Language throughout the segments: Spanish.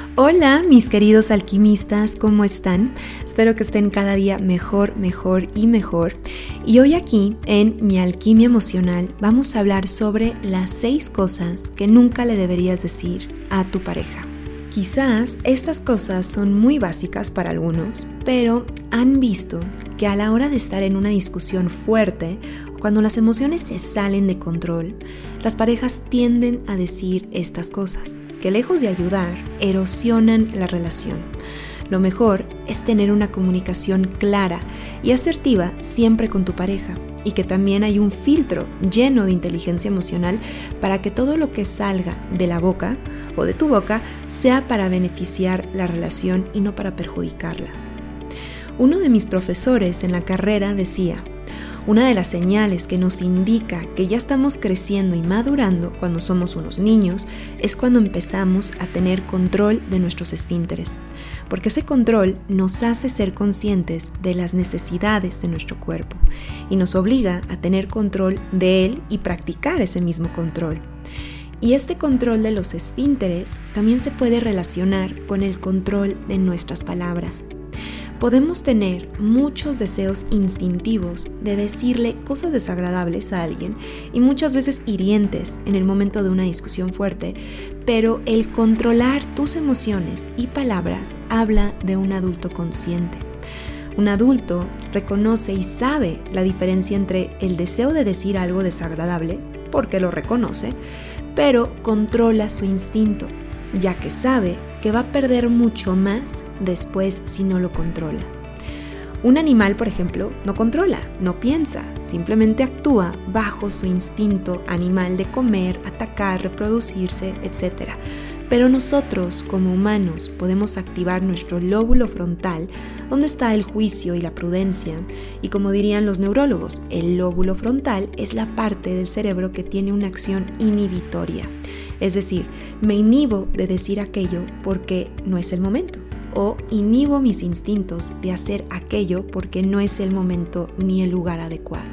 Hola, mis queridos alquimistas, ¿cómo están? Espero que estén cada día mejor y mejor. Y hoy aquí, en Mi Alquimia Emocional, vamos a hablar sobre las 6 cosas que nunca le deberías decir a tu pareja. Quizás estas cosas son muy básicas para algunos, pero han visto que a la hora de estar en una discusión fuerte, cuando las emociones se salen de control, las parejas tienden a decir estas cosas, que lejos de ayudar, erosionan la relación. Lo mejor es tener una comunicación clara y asertiva siempre con tu pareja, y que también hay un filtro lleno de inteligencia emocional para que todo lo que salga de la boca o de tu boca sea para beneficiar la relación y no para perjudicarla. Uno de mis profesores en la carrera decía: una de las señales que nos indica que ya estamos creciendo y madurando cuando somos unos niños es cuando empezamos a tener control de nuestros esfínteres, porque ese control nos hace ser conscientes de las necesidades de nuestro cuerpo y nos obliga a tener control de él y practicar ese mismo control. Y este control de los esfínteres también se puede relacionar con el control de nuestras palabras. Podemos tener muchos deseos instintivos de decirle cosas desagradables a alguien y muchas veces hirientes en el momento de una discusión fuerte, pero el controlar tus emociones y palabras habla de un adulto consciente. Un adulto reconoce y sabe la diferencia entre el deseo de decir algo desagradable, porque lo reconoce, pero controla su instinto, ya que sabe que va a perder mucho más después si no lo controla. Un animal, por ejemplo, no controla, no piensa, simplemente actúa bajo su instinto animal de comer, atacar, reproducirse, etc. Pero nosotros, como humanos, podemos activar nuestro lóbulo frontal, donde está el juicio y la prudencia. Y como dirían los neurólogos, el lóbulo frontal es la parte del cerebro que tiene una acción inhibitoria. Es decir, me inhibo de decir aquello porque no es el momento, o inhibo mis instintos de hacer aquello porque no es el momento ni el lugar adecuado.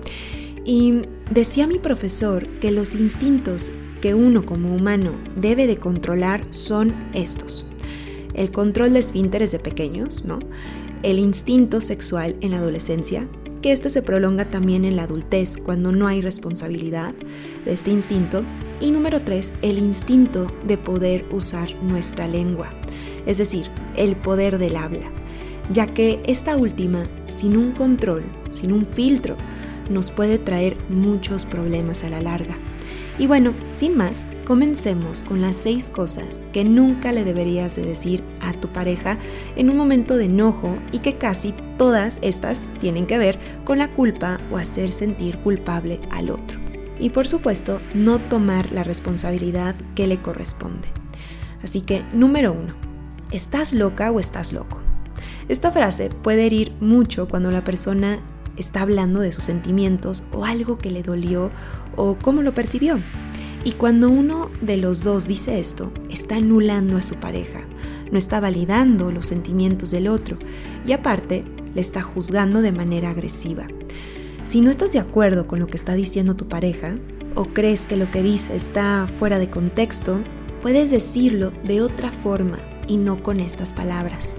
Y decía mi profesor que los instintos que uno como humano debe de controlar son estos: el control de esfínteres de pequeños, ¿no? El instinto sexual en la adolescencia, que este se prolonga también en la adultez cuando no hay responsabilidad de este instinto. Y número 3, el instinto de poder usar nuestra lengua, es decir, el poder del habla, ya que esta última, sin un control, sin un filtro, nos puede traer muchos problemas a la larga. Y bueno, sin más, comencemos con las 6 cosas que nunca le deberías de decir a tu pareja en un momento de enojo, y que casi todas estas tienen que ver con la culpa o hacer sentir culpable al otro. Y por supuesto, no tomar la responsabilidad que le corresponde. Así que, número 1, ¿estás loca o estás loco? Esta frase puede herir mucho cuando la persona está hablando de sus sentimientos o algo que le dolió o cómo lo percibió. Y cuando uno de los dos dice esto, está anulando a su pareja, no está validando los sentimientos del otro y aparte le está juzgando de manera agresiva. Si no estás de acuerdo con lo que está diciendo tu pareja o crees que lo que dice está fuera de contexto, puedes decirlo de otra forma y no con estas palabras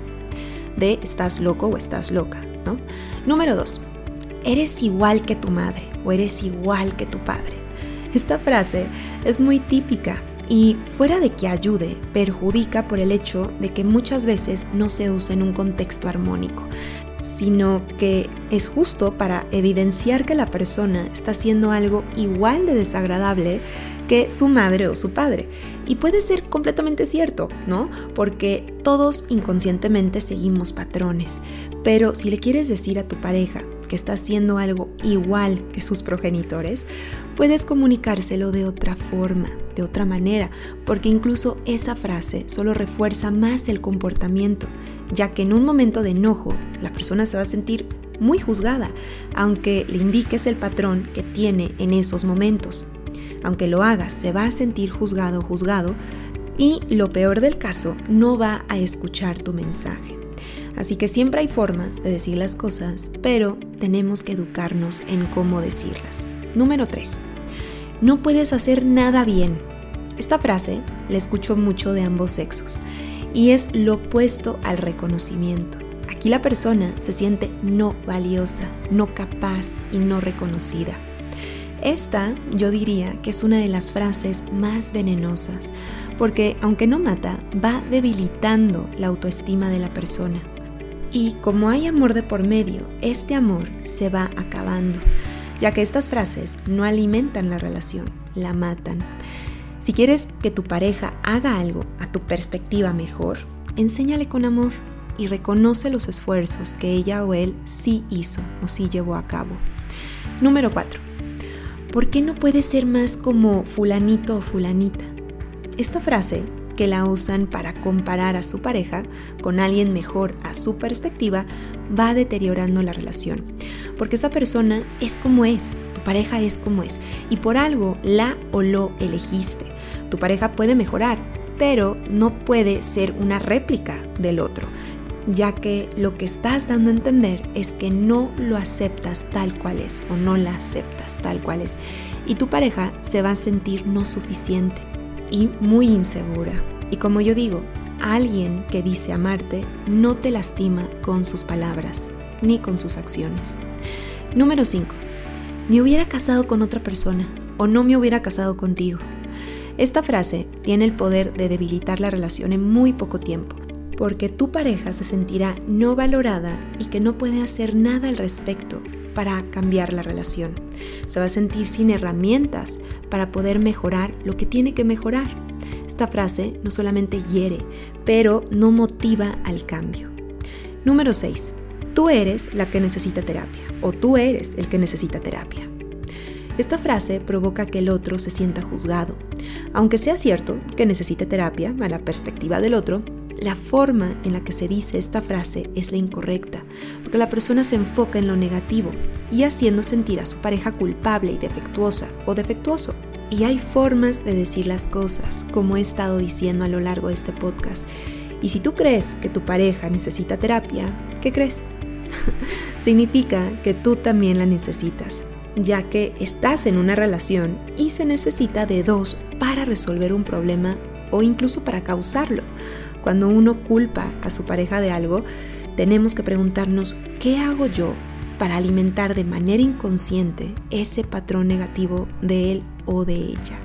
de estás loco o estás loca, ¿no? Número 2, eres igual que tu madre o eres igual que tu padre. Esta frase es muy típica y fuera de que ayude, perjudica por el hecho de que muchas veces no se usa en un contexto armónico, sino que es justo para evidenciar que la persona está haciendo algo igual de desagradable que su madre o su padre. Y puede ser completamente cierto, ¿no? Porque todos inconscientemente seguimos patrones. Pero si le quieres decir a tu pareja que está haciendo algo igual que sus progenitores, puedes comunicárselo de otra forma, de otra manera, porque incluso esa frase solo refuerza más el comportamiento, ya que en un momento de enojo la persona se va a sentir muy juzgada, aunque le indiques el patrón que tiene en esos momentos. Aunque lo hagas, se va a sentir juzgado o juzgado, y lo peor del caso, no va a escuchar tu mensaje. Así que siempre hay formas de decir las cosas, pero tenemos que educarnos en cómo decirlas. Número 3. No puedes hacer nada bien. Esta frase la escucho mucho de ambos sexos y es lo opuesto al reconocimiento. Aquí la persona se siente no valiosa, no capaz y no reconocida. Esta, yo diría que es una de las frases más venenosas, porque aunque no mata, va debilitando la autoestima de la persona. Y como hay amor de por medio, este amor se va acabando, ya que estas frases no alimentan la relación, la matan. Si quieres que tu pareja haga algo a tu perspectiva mejor, enséñale con amor y reconoce los esfuerzos que ella o él sí hizo o sí llevó a cabo. Número 4. ¿Por qué no puedes ser más como fulanito o fulanita? Esta frase, que la usan para comparar a su pareja con alguien mejor a su perspectiva, va deteriorando la relación. Porque esa persona es como es, tu pareja es como es, y por algo la o lo elegiste. Tu pareja puede mejorar, pero no puede ser una réplica del otro, ya que lo que estás dando a entender es que no lo aceptas tal cual es o no la aceptas tal cual es. Y tu pareja se va a sentir no suficiente y muy insegura. Y como yo digo, alguien que dice amarte no te lastima con sus palabras ni con sus acciones. Número 5. Me hubiera casado con otra persona o no me hubiera casado contigo. Esta frase tiene el poder de debilitar la relación en muy poco tiempo, porque tu pareja se sentirá no valorada y que no puede hacer nada al respecto para cambiar la relación. Se va a sentir sin herramientas para poder mejorar lo que tiene que mejorar. Esta frase no solamente hiere, pero no motiva al cambio. Número 6. Tú eres la que necesita terapia o tú eres el que necesita terapia. Esta frase provoca que el otro se sienta juzgado. Aunque sea cierto que necesite terapia a la perspectiva del otro, la forma en la que se dice esta frase es la incorrecta, porque la persona se enfoca en lo negativo y haciendo sentir a su pareja culpable y defectuosa o defectuoso. Y hay formas de decir las cosas, como he estado diciendo a lo largo de este podcast. Y si tú crees que tu pareja necesita terapia, ¿qué crees? Significa que tú también la necesitas, ya que estás en una relación y se necesita de dos para resolver un problema o incluso para causarlo. Cuando uno culpa a su pareja de algo, tenemos que preguntarnos, ¿qué hago yo para alimentar de manera inconsciente ese patrón negativo de él o de ella?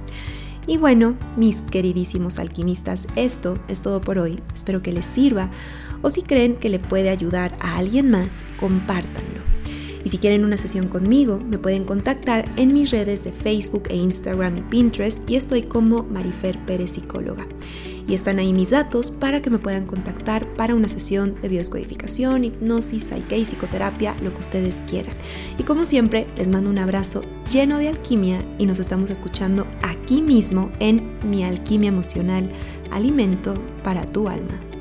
Y bueno, mis queridísimos alquimistas, esto es todo por hoy. Espero que les sirva, o si creen que le puede ayudar a alguien más, compártanlo. Y si quieren una sesión conmigo, me pueden contactar en mis redes de Facebook e Instagram y Pinterest, y estoy como Marifer Pérez Psicóloga. Y están ahí mis datos para que me puedan contactar para una sesión de biodescodificación, hipnosis, psyche, psicoterapia, lo que ustedes quieran. Y como siempre, les mando un abrazo lleno de alquimia y nos estamos escuchando aquí mismo en Mi Alquimia Emocional, alimento para tu alma.